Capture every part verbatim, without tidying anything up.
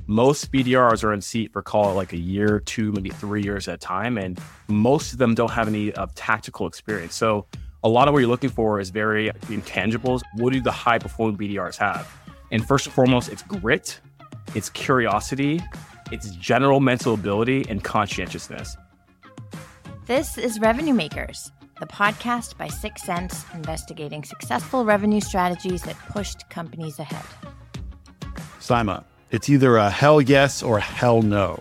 Most B D Rs are in seat for call it like a year, two, maybe three years at a time. And most of them don't have any uh, tactical experience. So a lot of what you're looking for is very intangibles. What do the high performing B D Rs have? And first and foremost, it's grit, it's curiosity, it's general mental ability, and conscientiousness. This is Revenue Makers, the podcast by Sixth Sense, investigating successful revenue strategies that pushed companies ahead. Saima, it's either a hell yes or a hell no.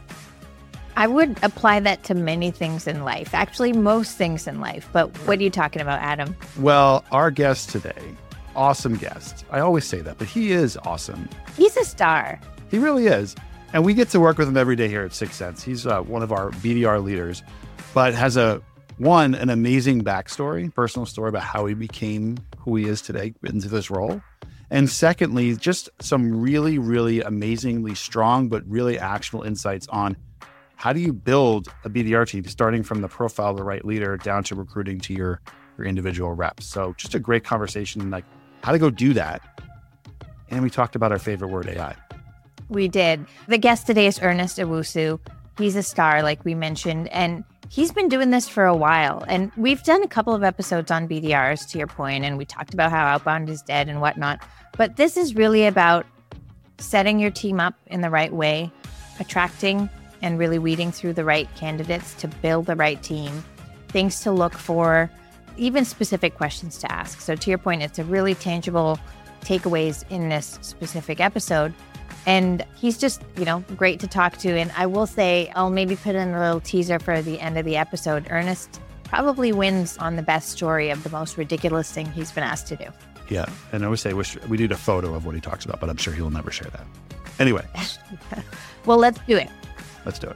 I would apply that to many things in life, actually most things in life. But what are you talking about, Adam? Well, our guest today, awesome guest. I always say that, but he is awesome. He's a star. He really is. And we get to work with him every day here at Sixth Sense. He's uh, one of our B D R leaders, but has a, one, an amazing backstory, personal story about how he became who he is today into this role. And secondly, just some really, really amazingly strong, but really actionable insights on how do you build a B D R team, starting from the profile of the right leader down to recruiting to your, your individual reps. So just a great conversation, like how to go do that. And we talked about our favorite word, A I. We did. The guest today is Ernest Owusu. He's a star, like we mentioned, and he's been doing this for a while. And we've done a couple of episodes on B D Rs, to your point, and we talked about how outbound is dead and whatnot. But this is really about setting your team up in the right way, attracting and really weeding through the right candidates to build the right team, things to look for, even specific questions to ask. So to your point, it's a really tangible takeaways in this specific episode. And he's just, you know, great to talk to. And I will say, I'll maybe put in a little teaser for the end of the episode. Ernest probably wins on the best story of the most ridiculous thing he's been asked to do. Yeah. And I always say, wish we need a photo of what he talks about, but I'm sure he'll never share that. Anyway. Well, let's do it. Let's do it.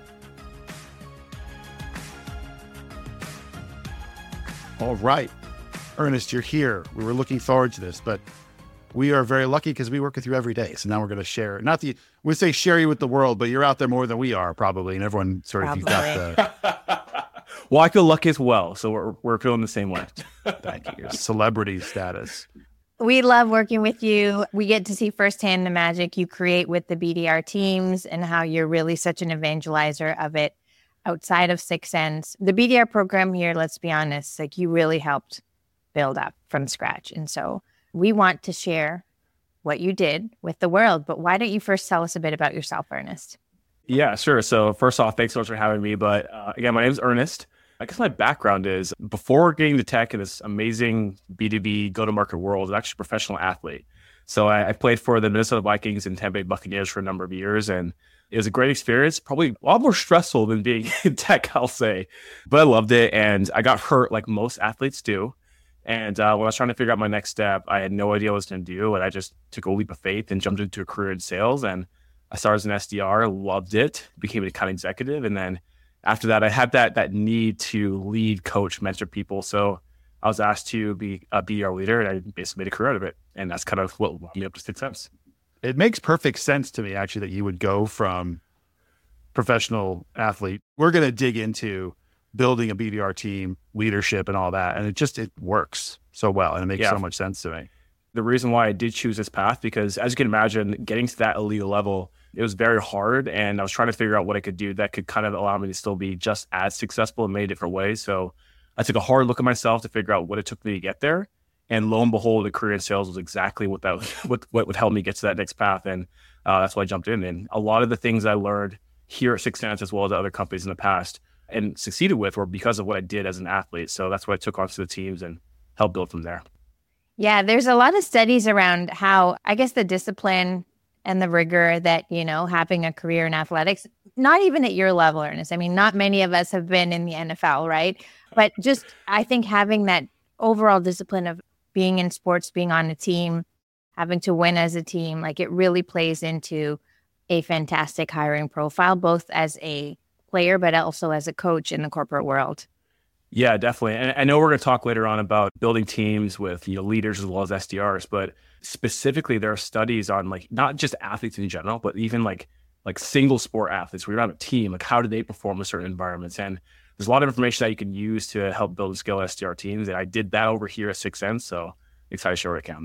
All right. Ernest, you're here. We were looking forward to this, but we are very lucky because we work with you every day. So now we're going to share, not the, we say share you with the world, but you're out there more than we are probably. And everyone sort of, you've got the... Well, I feel lucky as well. So we're, we're feeling the same way. Thank you. Celebrity status. We love working with you. We get to see firsthand the magic you create with the B D R teams and how you're really such an evangelizer of it outside of Sixth Sense. The B D R program here, let's be honest, like you really helped build up from scratch. And so we want to share what you did with the world. But why don't you first tell us a bit about yourself, Ernest? Yeah, sure. So first off, thanks so much for having me. But uh, again, my name is Ernest. I guess my background is before getting to tech in this amazing B two B go-to-market world, I was actually a professional athlete. So I, I played for the Minnesota Vikings and Tampa Bay Buccaneers for a number of years. And it was a great experience, probably a lot more stressful than being in tech, I'll say. But I loved it. And I got hurt like most athletes do. And uh, when I was trying to figure out my next step, I had no idea what I was going to do. And I just took a leap of faith and jumped into a career in sales. And I started as an S D R, loved it, became an account executive. And then after that, I had that that need to lead, coach, mentor people. So I was asked to be a B D R leader, and I basically made a career out of it. And that's kind of what led me up to Sixth Sense. It makes perfect sense to me, actually, that you would go from professional athlete. We're going to dig into building a B D R team, leadership, and all that. And it just, it works so well. And it makes yeah. so much sense to me. The reason why I did choose this path, because as you can imagine, getting to that elite level, it was very hard. And I was trying to figure out what I could do that could kind of allow me to still be just as successful in many different ways. So I took a hard look at myself to figure out what it took me to get there. And lo and behold, a career in sales was exactly what that what, what would help me get to that next path. And uh, that's why I jumped in. And a lot of the things I learned here at Sixth Sense, as well as at other companies in the past and succeeded with, were because of what I did as an athlete. So that's what I took onto the teams and helped build from there. Yeah, there's a lot of studies around how, I guess, the discipline and the rigor that, you know, having a career in athletics, not even at your level, Ernest. I mean, not many of us have been in the N F L, right? But just, I think having that overall discipline of being in sports, being on a team, having to win as a team, like it really plays into a fantastic hiring profile, both as a player, but also as a coach in the corporate world. Yeah, definitely. And I know we're going to talk later on about building teams with, you know, leaders as well as S D Rs, but specifically there are studies on like not just athletes in general, but even like like single sport athletes where you're on a team, like how do they perform in certain environments? And there's a lot of information that you can use to help build and scale S D R teams. And I did that over here at Sixth Sense. So excited to share what I can on that.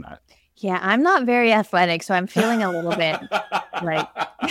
Yeah, I'm not very athletic, so I'm feeling a little bit like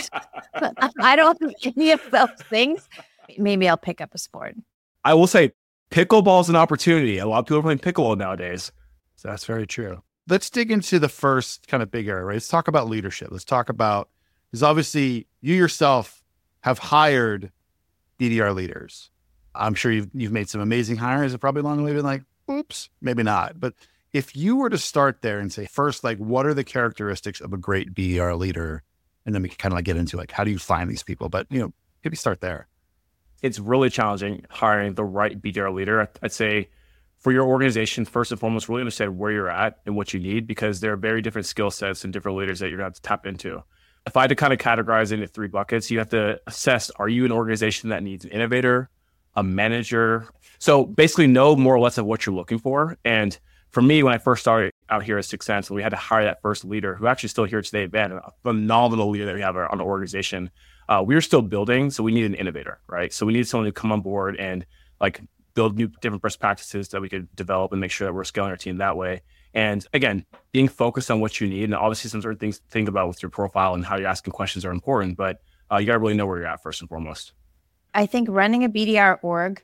I don't have any of those things. Maybe I'll pick up a sport. I will say pickleball is an opportunity. A lot of people are playing pickleball nowadays. So that's very true. Let's dig into the first kind of big area, right? Let's talk about leadership. Let's talk about, because obviously you yourself have hired B D R leaders. I'm sure you've you've made some amazing hires. Have probably along the way been like, oops, maybe not. But if you were to start there and say, first, like, what are the characteristics of a great B D R leader? And then we can kind of like get into like, how do you find these people? But, you know, maybe start there. It's really challenging hiring the right B D R leader. I'd say for your organization, first and foremost, really understand where you're at and what you need, because there are very different skill sets and different leaders that you're going to have to tap into. If I had to kind of categorize into three buckets, you have to assess, are you an organization that needs an innovator, a manager? So basically know more or less of what you're looking for. And for me, when I first started out here at Sixth Sense, we had to hire that first leader, who actually is still here today, Ben, a phenomenal leader that we have on the organization. Uh, we were still building, so we need an innovator, right? So we need someone to come on board and like build new different best practices that we could develop and make sure that we're scaling our team that way. And again, being focused on what you need, and obviously some certain things to think about with your profile and how you're asking questions are important, but uh, you got to really know where you're at first and foremost. I think running a B D R org,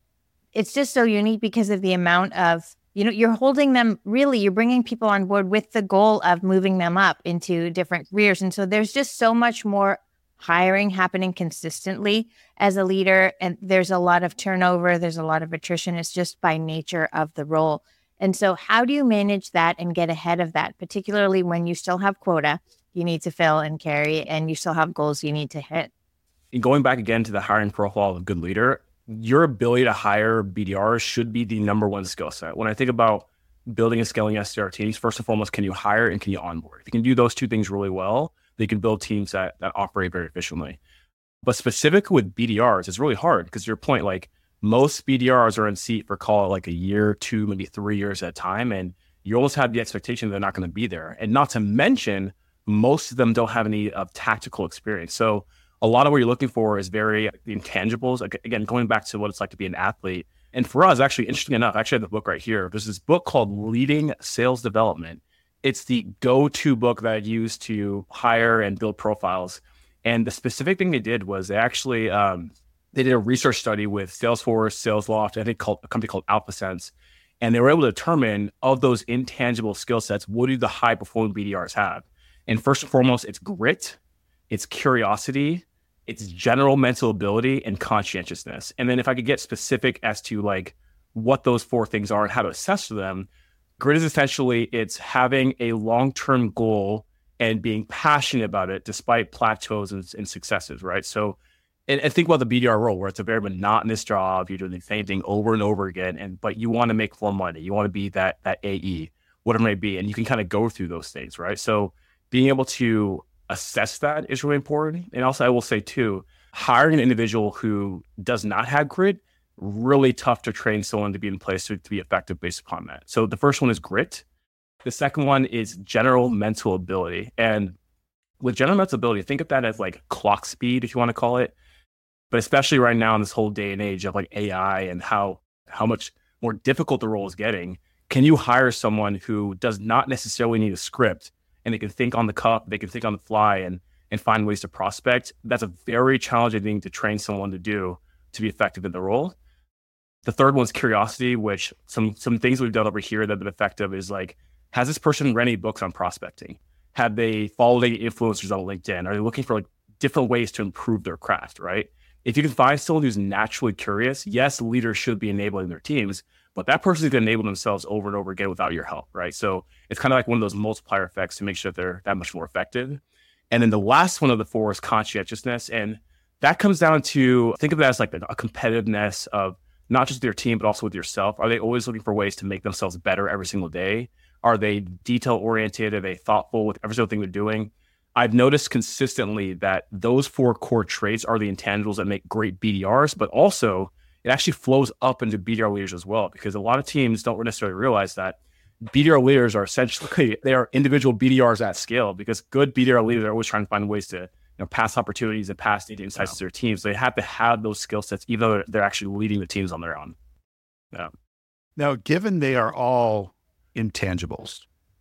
it's just so unique because of the amount of, you know, you're holding them, really, you're bringing people on board with the goal of moving them up into different careers. And so there's just so much more hiring happening consistently as a leader. And there's a lot of turnover. There's a lot of attrition. It's just by nature of the role. And so how do you manage that and get ahead of that, particularly when you still have quota you need to fill and carry, and you still have goals you need to hit? Going back again to the hiring profile of a good leader, your ability to hire B D Rs should be the number one skill set. When I think about building and scaling S D R teams, first and foremost, can you hire and can you onboard? If you can do those two things really well, they can build teams that, that operate very efficiently. But specifically with B D Rs, it's really hard because to your point, like most B D Rs are in seat for call it like a year, two, maybe three years at a time. And you always have the expectation they're not going to be there. And not to mention, most of them don't have any uh, tactical experience. So a lot of what you're looking for is very the intangibles. Like, again, going back to what it's like to be an athlete. And for us, actually, interesting enough, I actually have the book right here. There's this book called Leading Sales Development. It's the go-to book that I use to hire and build profiles. And the specific thing they did was they actually, um, they did a research study with Salesforce, SalesLoft, I think called, a company called AlphaSense. And they were able to determine of those intangible skill sets, what do the high-performing B D Rs have? And first and foremost, it's grit, it's curiosity, it's general mental ability, and conscientiousness. And then if I could get specific as to like what those four things are and how to assess them, grit is essentially, it's having a long-term goal and being passionate about it despite plateaus and, and successes, right? So, and, and think about the B D R role where it's a very monotonous job. You're doing the same thing over and over again, and but you want to make more money. You want to be that that A E, whatever it may be, and you can kind of go through those things, right? So being able to assess that is really important. And also I will say too, hiring an individual who does not have grit, really tough to train someone to be in place to, to be effective based upon that. So the first one is grit. The second one is general mental ability. And with general mental ability, think of that as like clock speed, if you want to call it. But especially right now in this whole day and age of like A I and how how much more difficult the role is getting, can you hire someone who does not necessarily need a script and they can think on the cuff, they can think on the fly and and find ways to prospect? That's a very challenging thing to train someone to do to be effective in the role. The third one is curiosity, which some some things we've done over here that have been effective is like, has this person read any books on prospecting? Have they followed any influencers on LinkedIn? Are they looking for like different ways to improve their craft, right? If you can find someone who's naturally curious, yes, leaders should be enabling their teams, but that person is going to enable themselves over and over again without your help, right? So it's kind of like one of those multiplier effects to make sure that they're that much more effective. And then the last one of the four is conscientiousness. And that comes down to, think of that as like a competitiveness of not just their team, but also with yourself. Are they always looking for ways to make themselves better every single day? Are they detail-oriented? Are they thoughtful with every single thing they're doing? I've noticed consistently that those four core traits are the intangibles that make great B D Rs, but also it actually flows up into B D R leaders as well, because a lot of teams don't necessarily realize that B D R leaders are essentially, they are individual B D Rs at scale, because good B D R leaders are always trying to find ways to, you know, pass opportunities and pass data insights wow. to their teams. So they have to have those skill sets, even though they're actually leading the teams on their own. Yeah. Now, given they are all intangibles,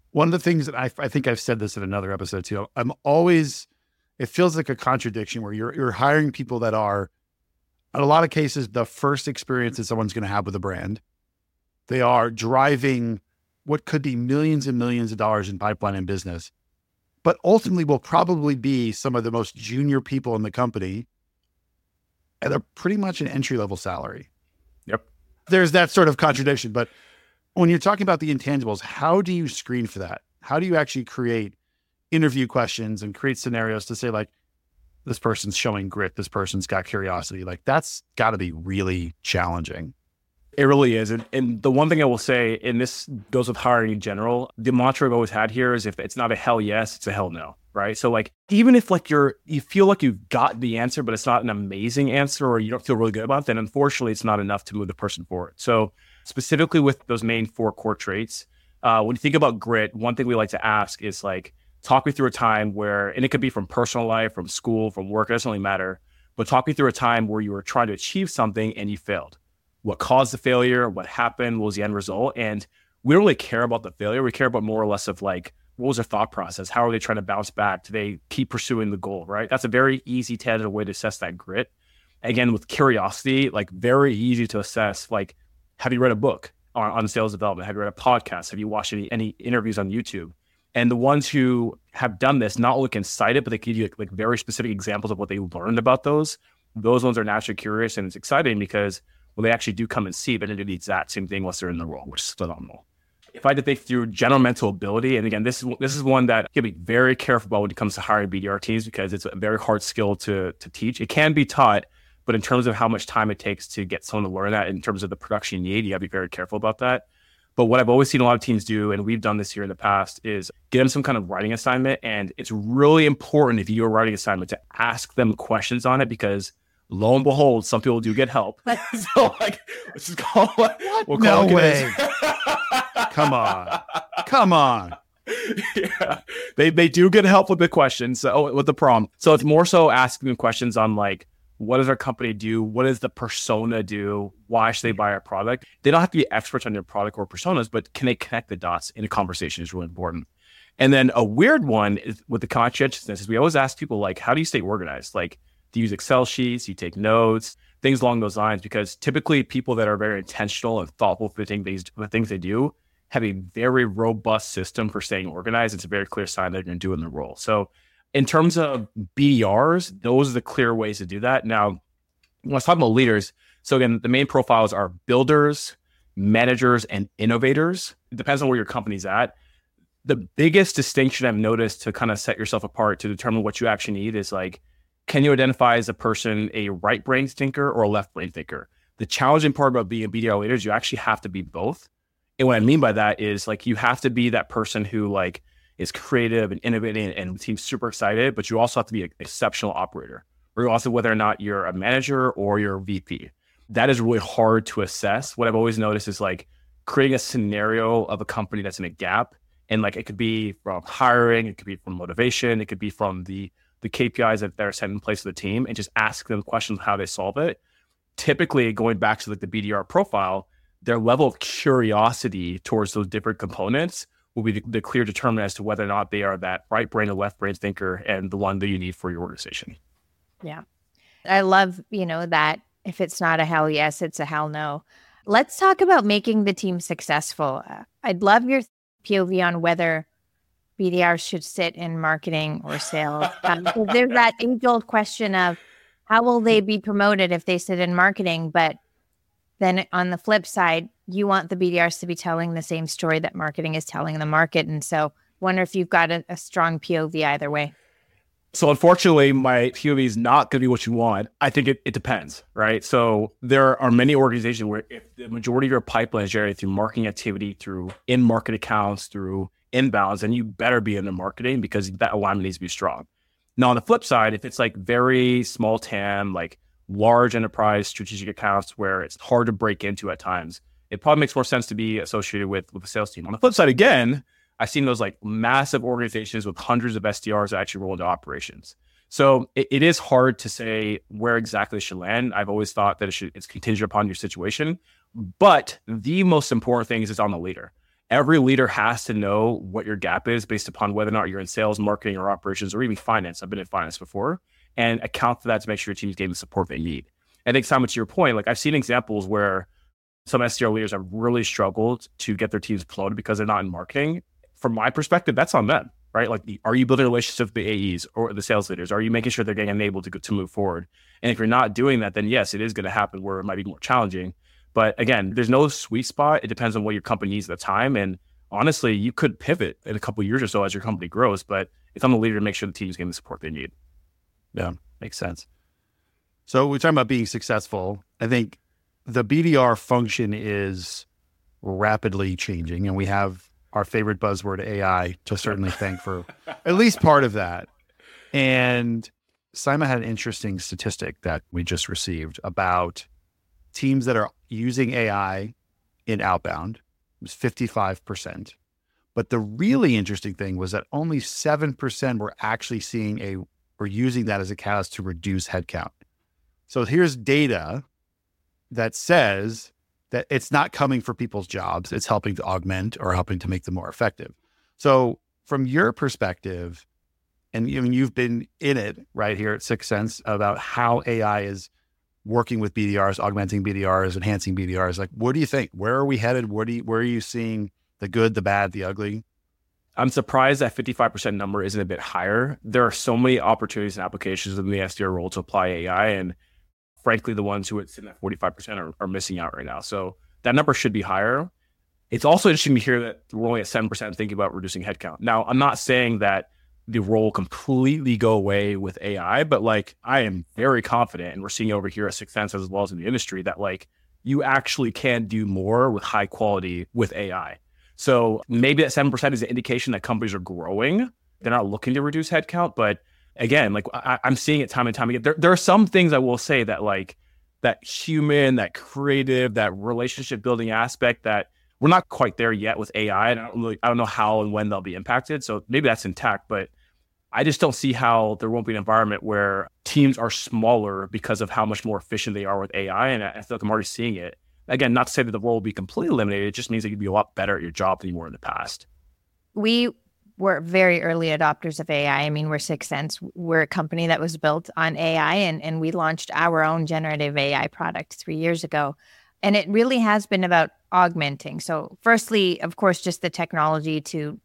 One of the things that I, I think I've said this in another episode too, I'm always, it feels like a contradiction where you're you're hiring people that are, in a lot of cases, the first experience that someone's going to have with a brand. They are driving what could be millions and millions of dollars in pipeline and business, but ultimately will probably be some of the most junior people in the company at a pretty much an entry-level salary. Yep. There's that sort of contradiction, but when you're talking about the intangibles, how do you screen for that? How do you actually create interview questions and create scenarios to say like, this person's showing grit, this person's got curiosity? Like that's got to be really challenging. It really is. And, and the one thing I will say, and this goes with hiring in general, the mantra I've always had here is if it's not a hell yes, it's a hell no, right? So like, even if like you're, you feel like you've got the answer, but it's not an amazing answer or you don't feel really good about it, then unfortunately it's not enough to move the person forward. So specifically with those main four core traits, uh, when you think about grit, one thing we like to ask is like, talk me through a time where, and it could be from personal life, from school, from work, it doesn't really matter, but talk me through a time where you were trying to achieve something and you failed. What caused the failure? What happened? What was the end result? And we don't really care about the failure. We care about more or less of like, what was their thought process? How are they trying to bounce back? Do they keep pursuing the goal, right? That's a very easy, tangible way to assess that grit. Again, with curiosity, like very easy to assess, like, have you read a book on, on sales development? Have you read a podcast? Have you watched any, any interviews on YouTube? And the ones who have done this not only can cite it, but they give you like, like very specific examples of what they learned about those. Those ones are naturally curious, and it's exciting because well, they actually do come and see, but they do the exact same thing once they're in the role, which is phenomenal. If I had to think through general mental ability, and again, this is this is one that you have to be very careful about when it comes to hiring B D R teams because it's a very hard skill to to teach. It can be taught, but in terms of how much time it takes to get someone to learn that, in terms of the production you need, you have to be very careful about that. But what I've always seen a lot of teams do, and we've done this here in the past, is get them some kind of writing assignment. And it's really important if you're a writing assignment to ask them questions on it because lo and behold, some people do get help. So like, let's just call it. We'll call no it way. Come on. Come on. Yeah, they they do get help with the questions, so with the prompt. So it's more so asking them questions on like, what does our company do? What does the persona do? Why should they buy our product? They don't have to be experts on their product or personas, but can they connect the dots in a conversation is really important. And then a weird one is with the conscientiousness is we always ask people like, how do you stay organized? Like, do you use Excel sheets? You take notes, things along those lines, because typically people that are very intentional and thoughtful for the things, the things they do have a very robust system for staying organized. It's a very clear sign they're going to do in the role. So in terms of B D Rs, those are the clear ways to do that. Now, when I was talking about leaders, so again, the main profiles are builders, managers, and innovators. It depends on where your company's at. The biggest distinction I've noticed to kind of set yourself apart to determine what you actually need is like, can you identify as a person a right brain thinker or a left brain thinker? The challenging part about being a B D R leader is you actually have to be both. And what I mean by that is like, you have to be that person who like is creative and innovating and seems super excited, but you also have to be an exceptional operator, or also whether or not you're a manager or you're a V P. That is really hard to assess. What I've always noticed is like creating a scenario of a company that's in a gap. And like, it could be from hiring, it could be from motivation, it could be from the the K P Is that they're set in place for the team, and just ask them questions how they solve it. Typically, going back to like the B D R profile, their level of curiosity towards those different components will be the, the clear determinant as to whether or not they are that right brain or left brain thinker and the one that you need for your organization. Yeah. I love, you know, that if it's not a hell yes, it's a hell no. Let's talk about making the team successful. Uh, I'd love your P O V on whether B D Rs should sit in marketing or sales. Um, because there's that age-old question of how will they be promoted if they sit in marketing? But then on the flip side, you want the B D Rs to be telling the same story that marketing is telling in the market. And so wonder if you've got a, a strong P O V either way. So unfortunately, my P O V is not going to be what you want. I think it, it depends, right? So there are many organizations where if the majority of your pipeline is generated through marketing activity, through in-market accounts, through inbounds, then you better be in the marketing because that alignment needs to be strong. Now, on the flip side, if it's like very small T A M, like large enterprise strategic accounts where it's hard to break into at times, it probably makes more sense to be associated with, with the sales team. On the flip side, again, I've seen those like massive organizations with hundreds of S D Rs that actually roll into operations. So it, it is hard to say where exactly it should land. I've always thought that it should, it's contingent upon your situation, but the most important thing is it's on the leader. every leader has to know what your gap is based upon whether or not you're in sales, marketing, or operations, or even finance. I've been in finance before, and account for that to make sure your team's getting the support they need. I think, Simon, to your point, like I've seen examples where some S D R leaders have really struggled to get their teams promoted because they're not in marketing. From my perspective, that's on them, right? Like, the, are you building relationships with the A Es or the sales leaders? Are you making sure they're getting enabled to go, to move forward? And if you're not doing that, then yes, it is going to happen where it might be more challenging. But again, there's no sweet spot. It depends on what your company needs at the time. And honestly, you could pivot in a couple of years or so as your company grows, but it's on the leader to make sure the team's getting the support they need. Yeah, makes sense. So we're talking about being successful. I think the B D R function is rapidly changing, and we have our favorite buzzword, A I, to certainly thank for at least part of that. And Simon had an interesting statistic that we just received about teams that are using A I in outbound. It was fifty-five percent. But the really interesting thing was that only seven percent were actually seeing a, or using that as a catalyst to reduce headcount. So here's data that says that it's not coming for people's jobs. It's helping to augment or helping to make them more effective. So from your perspective, and I mean, you've been in it right here at Sixth Sense about how A I is working with B D Rs, augmenting B D Rs, enhancing B D Rs. Like, what do you think? Where are we headed? What do you, where are you seeing the good, the bad, the ugly? I'm surprised that fifty-five percent number isn't a bit higher. There are so many opportunities and applications in the S D R role to apply A I. And frankly, the ones who it's in that forty-five percent are, are missing out right now. So that number should be higher. It's also interesting to hear that we're only at seven percent thinking about reducing headcount. Now, I'm not saying that the role completely go away with A I, but like, I am very confident, and we're seeing over here at Sixth Sense as well as in the industry, that like you actually can do more with high quality with A I. So maybe that seven percent is an indication that companies are growing. They're not looking to reduce headcount, but again, like I, I'm seeing it time and time again. There, there are some things I will say that like that human, that creative, that relationship building aspect that we're not quite there yet with A I. And I don't really, I don't know how and when they'll be impacted. So maybe that's intact, but I just don't see how there won't be an environment where teams are smaller because of how much more efficient they are with A I. And I feel like I'm already seeing it. Again, not to say that the role will be completely eliminated. It just means that you'd be a lot better at your job than you were in the past. We were very early adopters of A I. I mean, we're Sixth Sense. We're a company that was built on A I, and, and we launched our own generative A I product three years ago. And it really has been about augmenting. So firstly, of course, just the technology to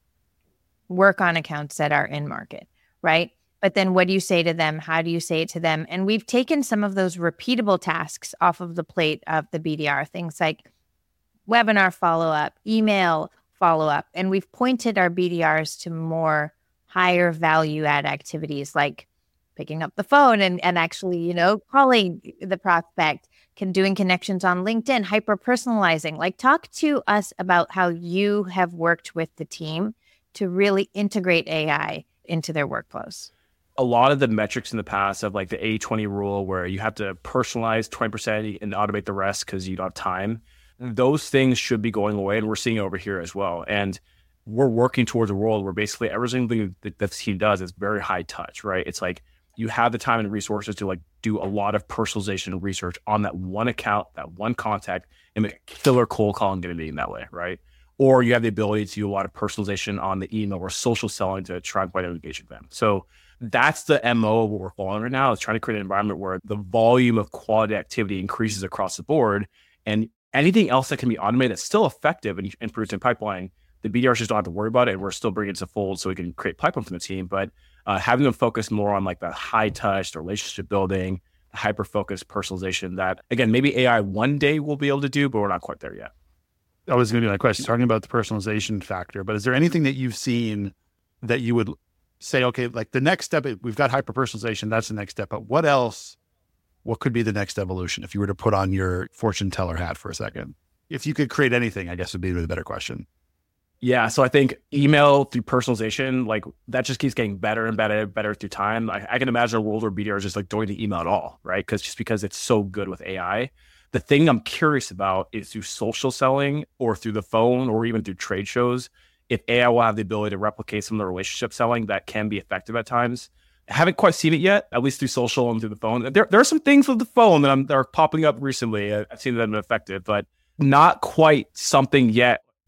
work on accounts that are in market, right? But then what do you say to them? How do you say it to them? And we've taken some of those repeatable tasks off of the plate of the B D R, things like webinar follow-up, email follow-up. And we've pointed our B D Rs to more higher value add activities like picking up the phone and, and actually, you know, calling the prospect, can doing connections on LinkedIn, hyper-personalizing. Like, talk to us about how you have worked with the team to really integrate A I into their workflows. A lot of the metrics in the past of like the eighty twenty rule where you have to personalize twenty percent and automate the rest because you don't have time, those things should be going away. And we're seeing it over here as well. And we're working towards a world where basically everything that the team does is very high touch, right? It's like you have the time and resources to like do a lot of personalization and research on that one account, that one contact, and make killer cold calling get a meeting that way, right? Or you have the ability to do a lot of personalization on the email or social selling to try and find engagement with them. So that's the M O of what we're following right now, is trying to create an environment where the volume of quality activity increases across the board, and anything else that can be automated that's still effective and, and produced in pipeline, the B D Rs just don't have to worry about it. And we're still bringing it to fold so we can create pipeline from the team. But uh, having them focus more on like the high touch, the relationship building, the hyper focused personalization that, again, maybe A I one day will be able to do, but we're not quite there yet. That was going to be my question, talking about the personalization factor. But is there anything that you've seen that you would say, okay, like the next step, we've got hyper personalization, that's the next step. But what else, what could be the next evolution if you were to put on your fortune teller hat for a second? If you could create anything, I guess would be the better question. Yeah, so I think email through personalization, like that just keeps getting better and better and better through time. I, I can imagine a world where B D Rs just like don't need email at all, right? Because just because it's so good with A I. The thing I'm curious about is through social selling or through the phone or even through trade shows, if A I will have the ability to replicate some of the relationship selling that can be effective at times. I haven't quite seen it yet, at least through social and through the phone. There, there are some things with the phone that, I'm, that are popping up recently. I've seen that have been effective, but not quite something yet.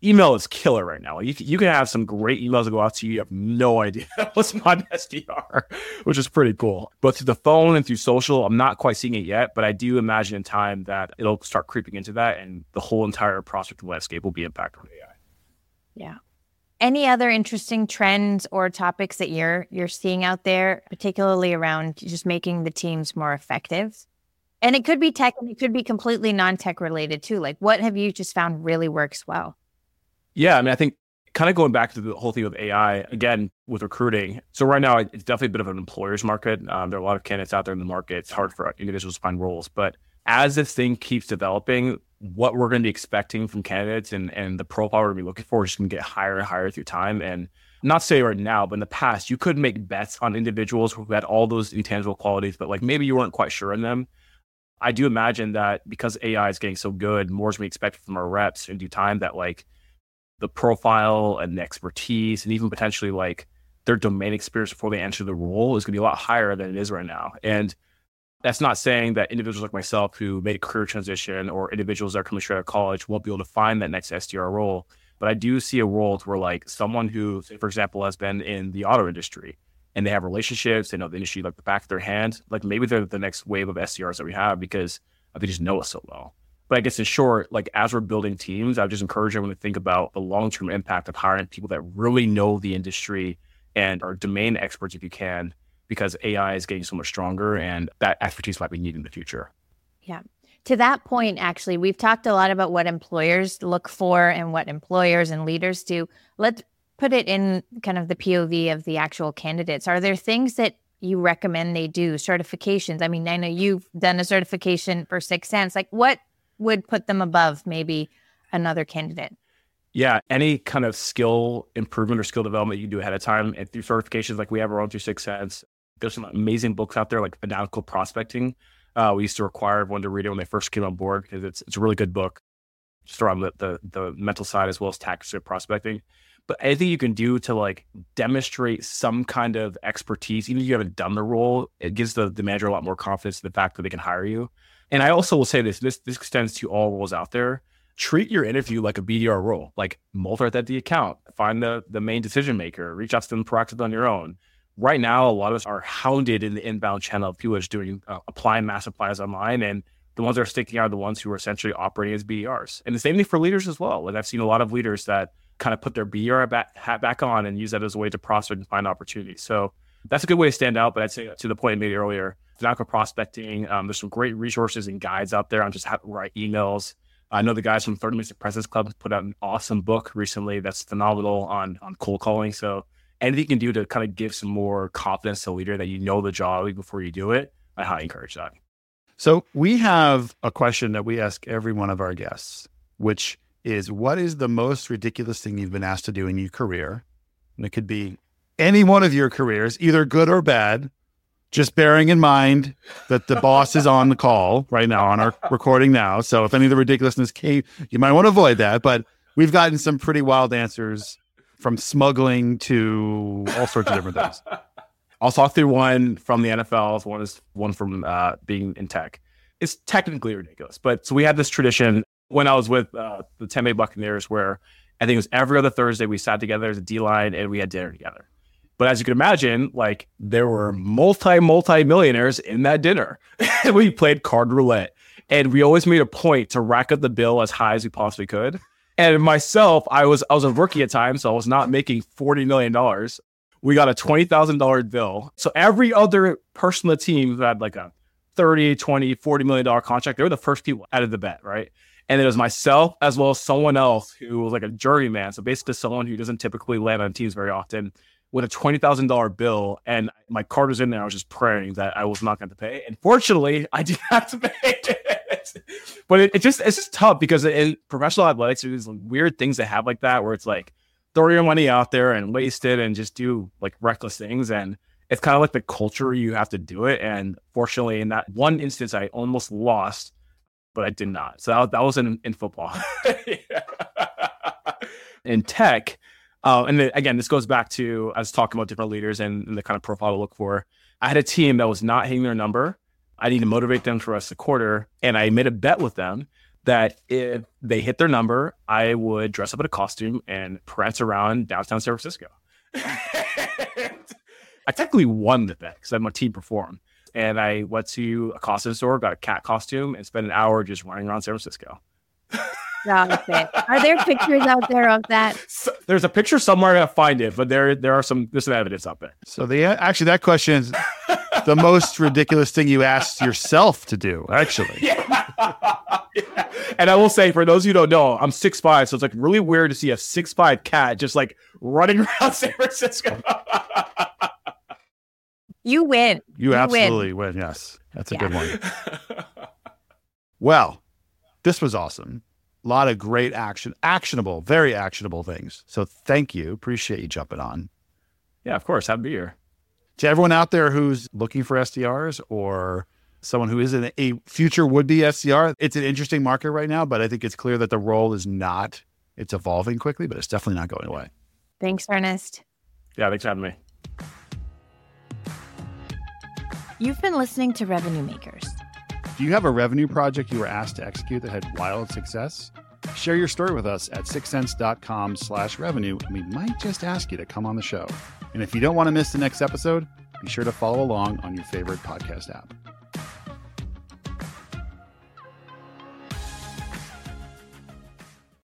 email is killer right now. You, you can have some great emails that go out to you. You have no idea what's on S D R, which is pretty cool. But through the phone and through social, I'm not quite seeing it yet, but I do imagine in time that it'll start creeping into that and the whole entire prospect landscape will be impacted by A I. Yeah. Any other interesting trends or topics that you're you're seeing out there, particularly around just making the teams more effective? And it could be tech and it could be completely non-tech related too. Like, what have you just found really works well? Yeah, I mean, I think kind of going back to the whole thing with A I, again, with recruiting. So right now, it's definitely a bit of an employer's market. Um, there are a lot of candidates out there in the market. It's hard for individuals to find roles. But as this thing keeps developing, what we're going to be expecting from candidates and, and the profile we're going to be looking for is going to get higher and higher through time. And not to say right now, but in the past, you could make bets on individuals who had all those intangible qualities, but like maybe you weren't quite sure in them. I do imagine that because A I is getting so good, more is going to be expected from our reps in due time, that like the profile and the expertise and even potentially like their domain experience before they enter the role is going to be a lot higher than it is right now. And that's not saying that individuals like myself who made a career transition or individuals that are coming straight out of college won't be able to find that next S D R role. But I do see a world where like someone who, say, for example, has been in the auto industry and they have relationships, they know the industry like the back of their hand, like maybe they're the next wave of S D Rs that we have because they just know us so well. But I guess in short, like as we're building teams, I would just encourage everyone to think about the long-term impact of hiring people that really know the industry and are domain experts if you can, because A I is getting so much stronger and that expertise might be needed in the future. Yeah. To that point, actually, we've talked a lot about what employers look for and what employers and leaders do. Let's put it in kind of the P O V of the actual candidates. Are there things that you recommend they do? Certifications? I mean, I know you've done a certification for Sixth Sense. Like, what would put them above maybe another candidate? Yeah, any kind of skill improvement or skill development you do ahead of time and through certifications like we have our own through Sixth Sense. There's some amazing books out there like Fanatical Prospecting. Uh, we used to require everyone to read it when they first came on board because it's it's a really good book just around the, the, the mental side as well as tactics of prospecting. But anything you can do to like demonstrate some kind of expertise, even if you haven't done the role, it gives the, the manager a lot more confidence in the fact that they can hire you. And I also will say this, this, this extends to all roles out there. Treat your interview like a B D R role, like multi-thread the account, find the, the main decision maker, reach out to them proactively on your own. Right now, a lot of us are hounded in the inbound channel of people just doing uh, applying mass applies online. And the ones that are sticking out are the ones who are essentially operating as B D Rs. And the same thing for leaders as well. Like I've seen a lot of leaders that kind of put their B D R back, hat back on and use that as a way to prospect and find opportunities. So that's a good way to stand out. But I'd say to the point I made earlier, Fanatical Prospecting, um, there's some great resources and guides out there on just how to write emails. I know the guys from thirty Minutes to President's Club put out an awesome book recently that's phenomenal on, on cold calling. So anything you can do to kind of give some more confidence to a leader that you know the job before you do it, I highly encourage that. So we have a question that we ask every one of our guests, which is, what is the most ridiculous thing you've been asked to do in your career? And it could be any one of your careers, either good or bad, just bearing in mind that the boss is on the call right now, on our recording now. So if any of the ridiculousness came, you might want to avoid that. But we've gotten some pretty wild answers from smuggling to all sorts of different things. I'll talk through one from the N F L. One is one from uh, being in tech. It's technically ridiculous. But so we had this tradition when I was with uh, the Tampa Bay Buccaneers where I think it was every other Thursday we sat together as a D-line and we had dinner together. But as you can imagine, like there were multi, multi-millionaires in that dinner. And we played card roulette. And we always made a point to rack up the bill as high as we possibly could. And myself, I was I was a rookie at times, so I was not making forty million dollars. We got a twenty thousand dollars bill. So every other person on the team who had like a thirty, twenty, forty million dollars contract, they were the first people out of the bet, right? And it was myself as well as someone else who was like a journeyman. So basically someone who doesn't typically land on teams very often with a twenty thousand dollars bill. And my card was in there. I was just praying that I was not going to pay. And fortunately, I didn't have to pay it. But it, it just it's just tough because in professional athletics, there's weird things that have like that where it's like throw your money out there and waste it and just do like reckless things. And it's kind of like the culture you have to do it. And fortunately, in that one instance, I almost lost, but I did not. So that, that was in, in football. In tech, uh, and then, again, this goes back to I was talking about different leaders and, and the kind of profile to look for. I had a team that was not hitting their number. I need to motivate them for the rest of the quarter. And I made a bet with them that if they hit their number, I would dress up in a costume and prance around downtown San Francisco. I technically won the bet because I had my team perform. And I went to a costume store, got a cat costume, and spent an hour just running around San Francisco. Stop it. Are there pictures out there of that? So, there's a picture somewhere. I gotta find it, but there there are some there's some evidence up there. So the actually that question is the most ridiculous thing you asked yourself to do. Actually, yeah. Yeah. And I will say, for those of you who don't know, I'm six five, so it's like really weird to see a six five cat just like running around San Francisco. You win. You, you absolutely win. win. Yes, that's a Yeah. good one. Well, this was awesome. A lot of great action, actionable, very actionable things. So thank you. Appreciate you jumping on. Yeah, of course. Happy to be here. To everyone out there who's looking for S D Rs or someone who is in a future would-be S D R, it's an interesting market right now, but I think it's clear that the role is not, it's evolving quickly, but it's definitely not going away. Thanks, Ernest. Yeah, thanks for having me. You've been listening to Revenue Makers. Do you have a revenue project you were asked to execute that had wild success? Share your story with us at sixcents.com slash revenue, and we might just ask you to come on the show. And if you don't want to miss the next episode, be sure to follow along on your favorite podcast app.